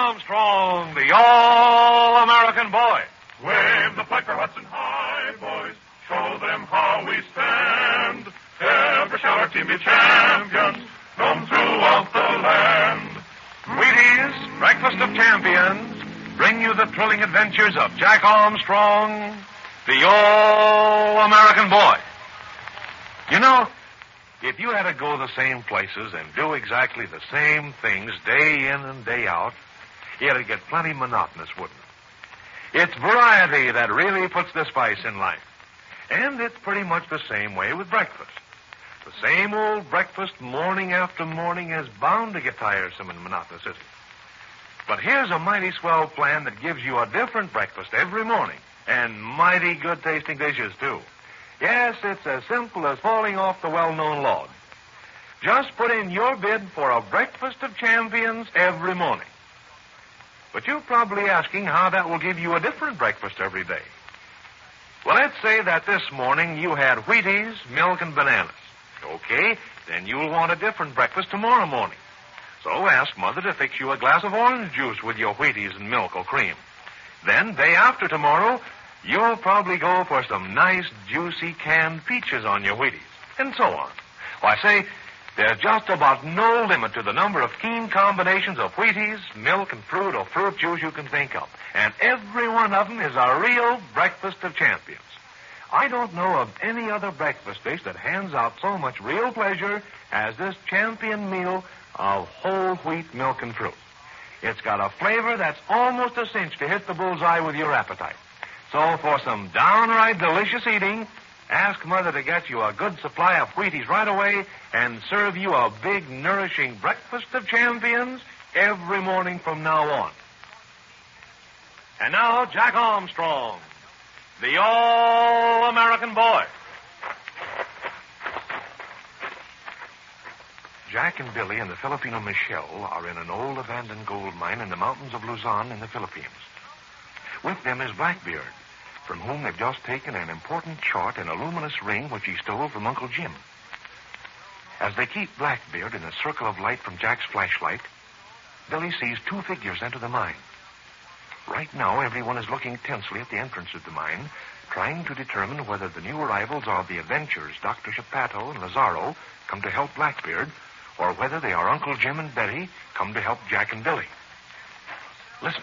Armstrong, the All-American Boy. Wave the flag for Hudson High, boys. Show them how we stand. Ever shall our team be champions. Known throughout the land. Wheaties, Breakfast of Champions, bring you the thrilling adventures of Jack Armstrong, the All-American Boy. You know, if you had to go the same places and do exactly the same things day in and day out, it'd get plenty monotonous, wouldn't it? It's variety that really puts the spice in life. And it's pretty much the same way with breakfast. The same old breakfast morning after morning is bound to get tiresome and monotonous, isn't it? But here's a mighty swell plan that gives you a different breakfast every morning, and mighty good-tasting dishes, too. Yes, it's as simple as falling off the well-known log. Just put in your bid for a Breakfast of Champions every morning. But you're probably asking how that will give you a different breakfast every day. Well, let's say that this morning you had Wheaties, milk, and bananas. Okay, then you'll want a different breakfast tomorrow morning. So ask Mother to fix you a glass of orange juice with your Wheaties and milk or cream. Then, day after tomorrow, you'll probably go for some nice, juicy canned peaches on your Wheaties, and so on. Why, say, there's just about no limit to the number of keen combinations of Wheaties, milk, and fruit or fruit juice you can think of. And every one of them is a real Breakfast of Champions. I don't know of any other breakfast dish that hands out so much real pleasure as this champion meal of whole wheat milk and fruit. It's got a flavor that's almost a cinch to hit the bullseye with your appetite. So for some downright delicious eating, ask Mother to get you a good supply of Wheaties right away and serve you a big, nourishing Breakfast of Champions every morning from now on. And now, Jack Armstrong, the All-American Boy. Jack and Billy and the Filipino Michelle are in an old abandoned gold mine in the mountains of Luzon in the Philippines. With them is Blackbeard, from whom they've just taken an important chart and a luminous ring which he stole from Uncle Jim. As they keep Blackbeard in a circle of light from Jack's flashlight, Billy sees two figures enter the mine. Right now, everyone is looking tensely at the entrance of the mine, trying to determine whether the new arrivals are the adventurers, Dr. Chapato and Lazaro, come to help Blackbeard, or whether they are Uncle Jim and Betty, come to help Jack and Billy. Listen.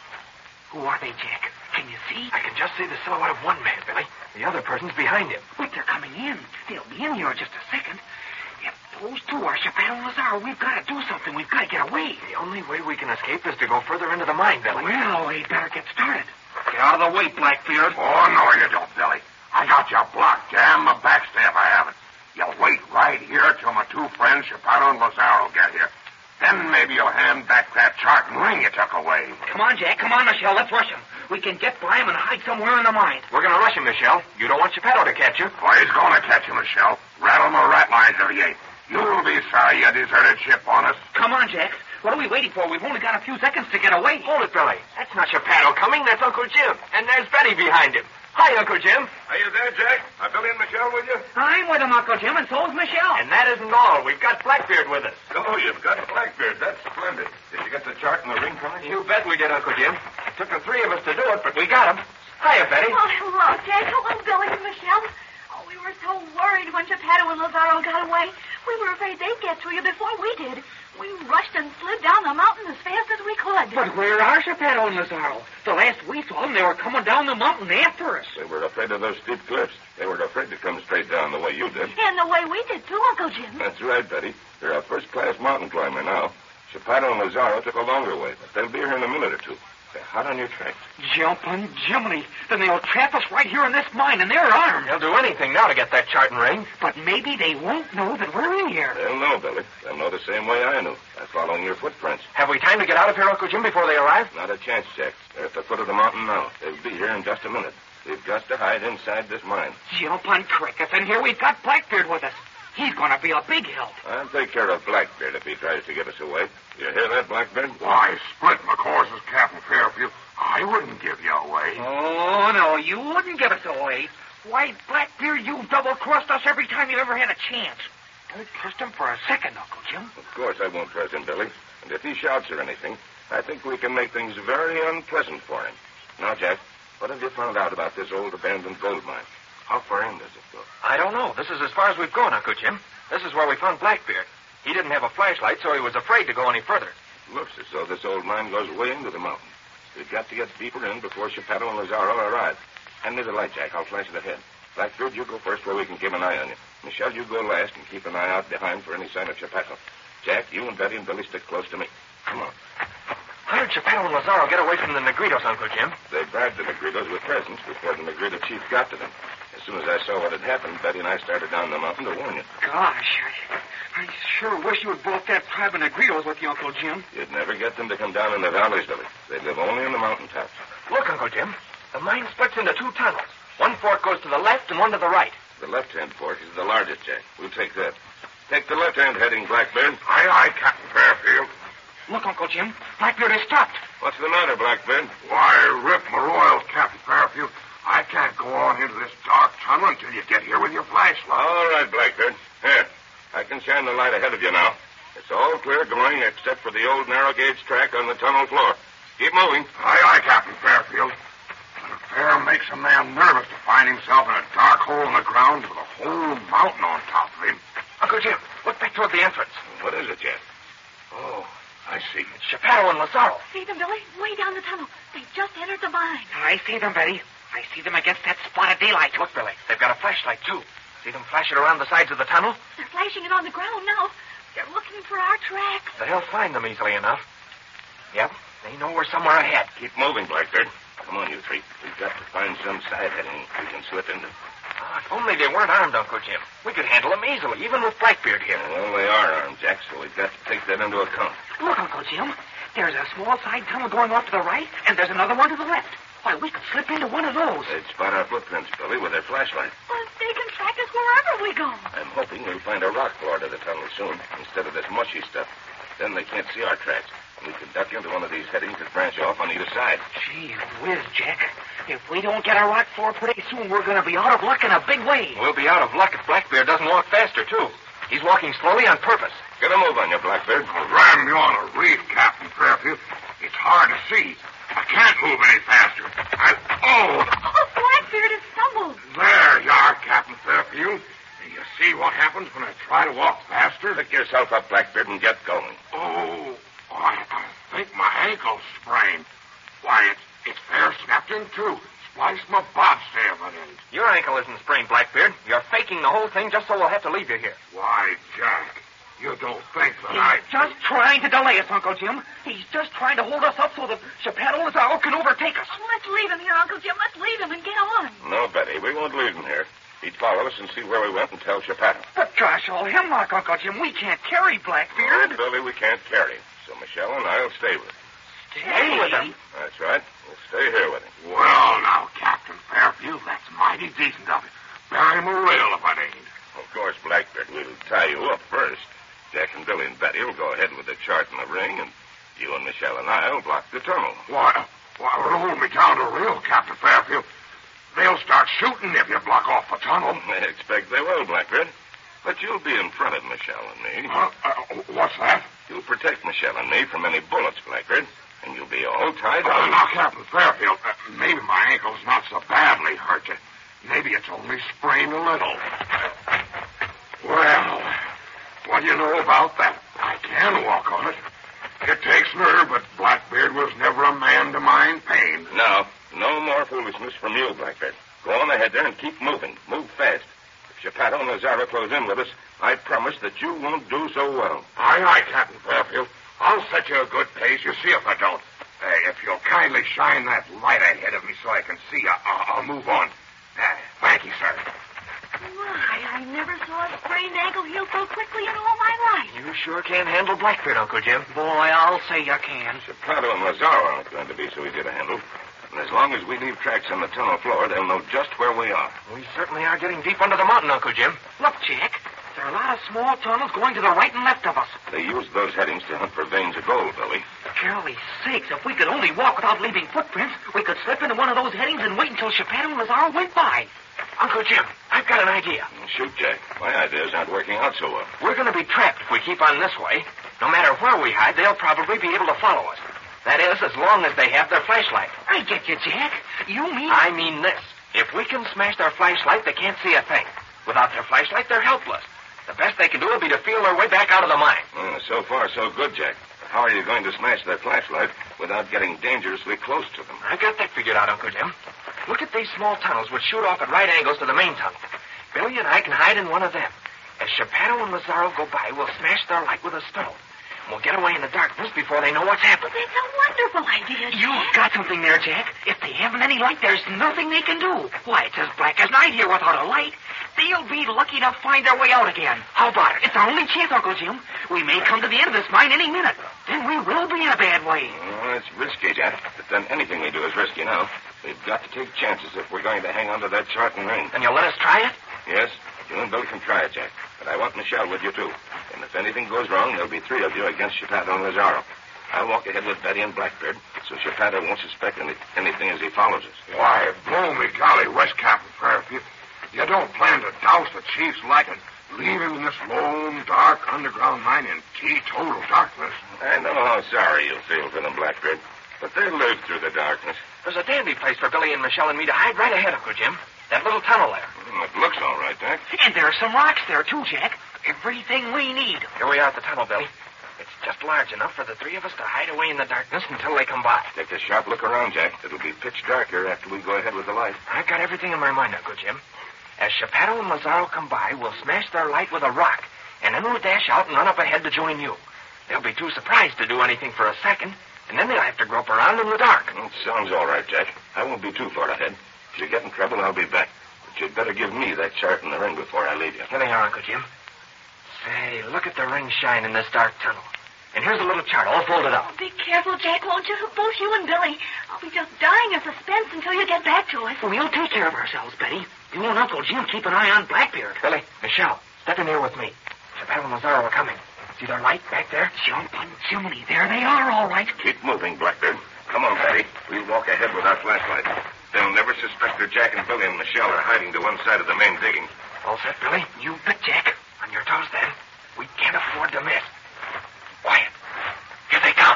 Who are they, Jack? Can you see? I can just see the silhouette of one man, Billy. The other person's behind him. Wait, they're coming in. They'll be in here in just a second. If those two are Chapato and Lazaro, we've got to do something. We've got to get away. The only way we can escape is to go further into the mine, Billy. Well, we better get started. Get out of the way, Blackbeard. Oh, no, you don't, Billy. I got you blocked. Damn the backstaff I have it. You'll wait right here till my two friends, Chapato and Lazaro, get here. Then maybe you'll hand back that chart and ring you took away. Come on, Jack. Come on, Michelle. Let's rush him. We can get by him and hide somewhere in the mine. We're going to rush him, Michelle. You don't want Chapato to catch you. Well, he's going to catch you, Michelle. Rattle my rat lines if he ain't. You'll be sorry you deserted ship on us. Come on, Jack. What are we waiting for? We've only got a few seconds to get away. Hold it, Billy. That's not Chapato coming. That's Uncle Jim. And there's Betty behind him. Hi, Uncle Jim. Are you there, Jack? Are Billy and Michelle with you? I'm with him, Uncle Jim, and so's Michelle. And that isn't all. We've got Blackbeard with us. Oh, you've got Blackbeard. That's splendid. Did you get the chart and the ring from it? You bet we did, Uncle Jim. It took the three of us to do it, but we got him. Hiya, Betty. Oh, hello, Jack. Hello, Billy and Michelle. Oh, we were so worried when Chapato and Lazaro got away. We were afraid they'd get to you before we did. We rushed and slid down the mountain as fast as we could. But where are Chapato and Lazaro? The last we saw them, they were coming down the mountain after us. They were afraid of those steep cliffs. They were afraid to come straight down the way you did. And the way we did, too, Uncle Jim. That's right, Betty. They're a first-class mountain climber now. Chapato and Lazaro took a longer way, but they'll be here in a minute or two. They're hot on your tracks. Jumping Jiminy. Then they'll trap us right here in this mine, and they're armed. They'll do anything now to get that chart and ring. But maybe they won't know that we're in here. They'll know, Billy. They'll know the same way I knew. By following your footprints. Have we time to get out of here, Uncle Jim, before they arrive? Not a chance, Jack. They're at the foot of the mountain now. They'll be here in just a minute. We've got to hide inside this mine. Jumping crickets, and here we've got Blackbeard with us. He's going to be a big help. I'll take care of Blackbeard if he tries to get us away. You hear that, Blackbeard? Why, split my courses, Captain Fairfield. I wouldn't give you away. Oh, no, you wouldn't give us away. Why, Blackbeard, you double-crossed us every time you ever had a chance. Don't trust him for a second, Uncle Jim. Of course I won't trust him, Billy. And if he shouts or anything, I think we can make things very unpleasant for him. Now, Jack, what have you found out about this old abandoned gold mine? How far in does it go? I don't know. This is as far as we've gone, Uncle Jim. This is where we found Blackbeard. He didn't have a flashlight, so he was afraid to go any further. Looks as though this old mine goes way into the mountain. We've got to get deeper in before Geppetto and Lazaro arrive. Hand me the light, Jack. I'll flash it ahead. Blackbeard, you go first where we can keep an eye on you. Michelle, you go last and keep an eye out behind for any sign of Geppetto. Jack, you and Betty and Billy stick close to me. Come on. How did Geppetto and Lazaro get away from the Negritos, Uncle Jim? They bribed the Negritos with presents before the Negrito chief got to them. As soon as I saw what had happened, Betty and I started down the mountain to warn you. Gosh, I sure wish you had brought that tribe of Negritos with you, Uncle Jim. You'd never get them to come down in the valleys, Billy. They live only in the mountaintops. Look, Uncle Jim. The mine splits into two tunnels. One fork goes to the left and one to the right. The left-hand fork is the largest, Jack. We'll take that. Take the left-hand heading, Blackbeard. Aye, aye, Captain Fairfield. Look, Uncle Jim. Blackbeard has stopped. What's the matter, Blackbeard? Why, rip my royals, Captain Fairfield. I can't go on into this dark tunnel until you get here with your flashlight. All right, Blackbeard. Here, I can shine the light ahead of you now. It's all clear going except for the old narrow gauge track on the tunnel floor. Keep moving. Aye, aye, Captain Fairfield. But it fair makes a man nervous to find himself in a dark hole in the ground with a whole mountain on top of him. Uncle Jim, look back toward the entrance. What is it, Jack? Oh, I see. It's Geppetto and Lazaro. See them, Billy? Way down the tunnel. They just entered the mine. I see them, Betty. I see them against that spot of daylight. Look, Billy, they've got a flashlight, too. See them flash it around the sides of the tunnel? They're flashing it on the ground now. They're looking for our tracks. They'll find them easily enough. Yep, they know we're somewhere ahead. Keep moving, Blackbeard. Come on, you three. We've got to find some side heading we can slip into. Oh, if only they weren't armed, Uncle Jim. We could handle them easily, even with Blackbeard here. Well, they are armed, Jack, so we've got to take that into account. Look, Uncle Jim. There's a small side tunnel going off to the right, and there's another one to the left. Why, we could slip into one of those. They'd spot our footprints, Billy, with their flashlight. Well, they can track us wherever we go. I'm hoping we'll find a rock floor to the tunnel soon, instead of this mushy stuff. Then they can't see our tracks. We can duck into one of these headings that branch off on either side. Gee whiz, Jack. If we don't get a rock floor pretty soon, we're going to be out of luck in a big way. We'll be out of luck if Blackbeard doesn't walk faster, too. He's walking slowly on purpose. Get a move on you, Blackbeard. Ram you on a reef, Captain Fairfield. It's hard to see. I can't move any faster. Oh, Blackbeard has stumbled. There you are, Captain Fairfield. You see what happens when I try to walk faster? Pick yourself up, Blackbeard, and get going. Oh, I think my ankle's sprained. Why, it's fair snapped in two. Spliced my bobstaff on end. Your ankle isn't sprained, Blackbeard. You're faking the whole thing just so we'll have to leave you here. Why, Jack, you don't think that He's just trying to delay us, Uncle Jim. He's just trying to hold us up so that Geppetto and Lazaro can overtake us. Oh, let's leave him here, Uncle Jim. Let's leave him and get on. No, Betty, we won't leave him here. He'd follow us and see where we went and tell Geppetto. But gosh, all hemlock, Uncle Jim. We can't carry Blackbeard. Oh, Billy, we can't carry him. So Michelle and I'll stay with him. Stay with him? That's right. We'll stay here with him. Well, now, Captain Fairfield, that's mighty decent of you. Bury him a rail if it ain't. Of course, Blackbeard, we'll tie you up first. Jack and Billy and Betty will go ahead with the chart and the ring, and you and Michelle and I'll block the tunnel. Why, hold me down to a rail, Captain Fairfield. They'll start shooting if you block off the tunnel. I expect they will, Blackbeard. But you'll be in front of Michelle and me. What's that? You'll protect Michelle and me from any bullets, Blackbeard. And you'll be all tied up. Now, Captain Fairfield, maybe my ankle's not so badly hurt. Maybe it's only sprained a little. Well, what do you know about that? I can walk on it. It takes nerve, but Blackbeard was never a man to mind pain. No more foolishness from you, Blackbeard. Go on ahead there and keep moving. Move fast. If Geppetto and Lazaro close in with us, I promise that you won't do so well. Aye, Captain Fairfield. I'll set you a good pace. You see if I don't. If you'll kindly shine that light ahead of me so I can see, I'll move on. Thank you, sir. My, I never saw a sprained ankle heal so quickly in all my life. You sure can handle Blackbeard, Uncle Jim. Boy, I'll say you can. Geppetto and Lazaro aren't going to be so easy to handle. And as long as we leave tracks on the tunnel floor, they'll know just where we are. We certainly are getting deep under the mountain, Uncle Jim. Look, Jack. There are a lot of small tunnels going to the right and left of us. They use those headings to hunt for veins of gold, Billy. Golly sakes, if we could only walk without leaving footprints, we could slip into one of those headings and wait until Geppetto and Lazaro went by. Uncle Jim, I've got an idea. Shoot, Jack. My ideas aren't working out so well. We're going to be trapped if we keep on this way. No matter where we hide, they'll probably be able to follow us. That is, as long as they have their flashlight. I get you, Jack. You mean... I mean this. If we can smash their flashlight, they can't see a thing. Without their flashlight, they're helpless. The best they can do will be to feel their way back out of the mine. So far, so good, Jack. How are you going to smash their flashlight without getting dangerously close to them? I've got that figured out, Uncle Jim. Look at these small tunnels which shoot off at right angles to the main tunnel. Billy and I can hide in one of them. As Geppetto and Lazaro go by, we'll smash their light with a stone. We'll get away in the darkness before they know what's happened. That's a wonderful idea, Jack. You've got something there, Jack. If they haven't any light, there's nothing they can do. Why, it's as black as night here without a light. They'll be lucky to find their way out again. How about it? It's our only chance, Uncle Jim. We may come to the end of this mine any minute. Then we will be in a bad way. It's risky, Jack. But then anything we do is risky now. We've got to take chances if we're going to hang on to that chart and ring. And you'll let us try it? Yes, you and Bill can try it, Jack. But I want Michelle with you, too. And if anything goes wrong, there'll be three of you against Geppetto and Lazaro. I'll walk ahead with Betty and Blackbeard, so Geppetto won't suspect anything as he follows us. Why, blow me golly, West Captain Fairfield. You don't plan to douse the chief's light and leave him in this lone, dark, underground mine in teetotal darkness. I know how sorry you'll feel for them, Blackbeard, but they'll live through the darkness. There's a dandy place for Billy and Michelle and me to hide right ahead, Uncle Jim. That little tunnel there. It looks all right, Jack. And there are some rocks there, too, Jack. Everything we need. Here we are at the tunnel, Billy. It's just large enough for the three of us to hide away in the darkness until they come by. Take a sharp look around, Jack. It'll be pitch dark here after we go ahead with the light. I've got everything in my mind, Uncle Jim. As Geppetto and Lazaro come by, we'll smash their light with a rock, and then we'll dash out and run up ahead to join you. They'll be too surprised to do anything for a second, and then they'll have to grope around in the dark. It sounds all right, Jack. I won't be too far ahead. If you get in trouble, I'll be back. But you'd better give me that chart and the ring before I leave you. Here they are, Uncle Jim. Say, look at the ring shine in this dark tunnel. And here's a little chart all folded up. Oh, be careful, Jack, won't you? Both you and Billy. I'll be just dying of suspense until you get back to us. We'll take care of ourselves, Betty. You and Uncle Jim keep an eye on Blackbeard. Billy, Michelle, step in here with me. Geppetto and Lazaro are coming. See their light back there? Jumping Jiminy, there they are, all right. Keep moving, Blackbeard. Come on, Betty. We'll walk ahead with our flashlight. They'll never suspect that Jack and Billy and Michelle are hiding to one side of the main digging. All set, Billy? You bet, Jack. On your toes, then. We can't afford to miss. Quiet. Here they come.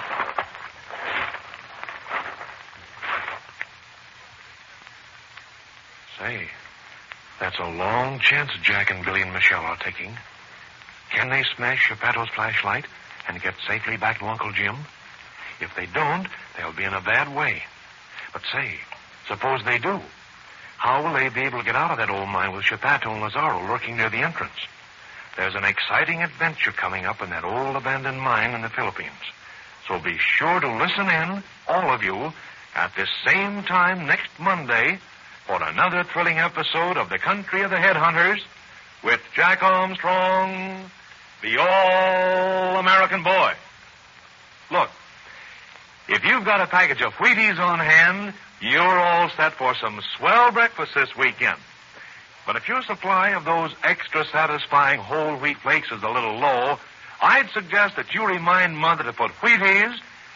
Say, that's a long chance Jack and Billy and Michelle are taking. Can they smash Geppetto's flashlight and get safely back to Uncle Jim? If they don't, they'll be in a bad way. But say, suppose they do. How will they be able to get out of that old mine with Geppetto and Lazaro lurking near the entrance? There's an exciting adventure coming up in that old abandoned mine in the Philippines. So be sure to listen in, all of you, at this same time next Monday for another thrilling episode of The Country of the Headhunters with Jack Armstrong, the All-American Boy. Look, if you've got a package of Wheaties on hand, you're all set for some swell breakfast this weekend. But if your supply of those extra satisfying whole wheat flakes is a little low, I'd suggest that you remind Mother to put Wheaties,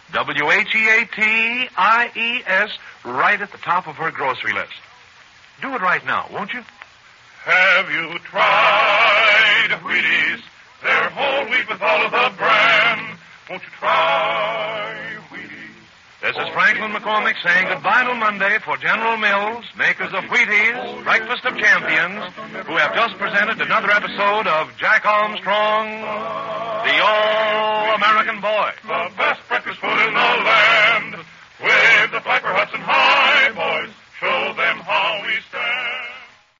Wheaties, right at the top of her grocery list. Do it right now, won't you? Have you tried Wheaties? They're whole wheat with all of the bran. Won't you try Wheaties? This is Franklin McCormick saying goodbye till Monday for General Mills, makers of Wheaties, Breakfast of Champions, who have just presented another episode of Jack Armstrong, the All-American Boy. The best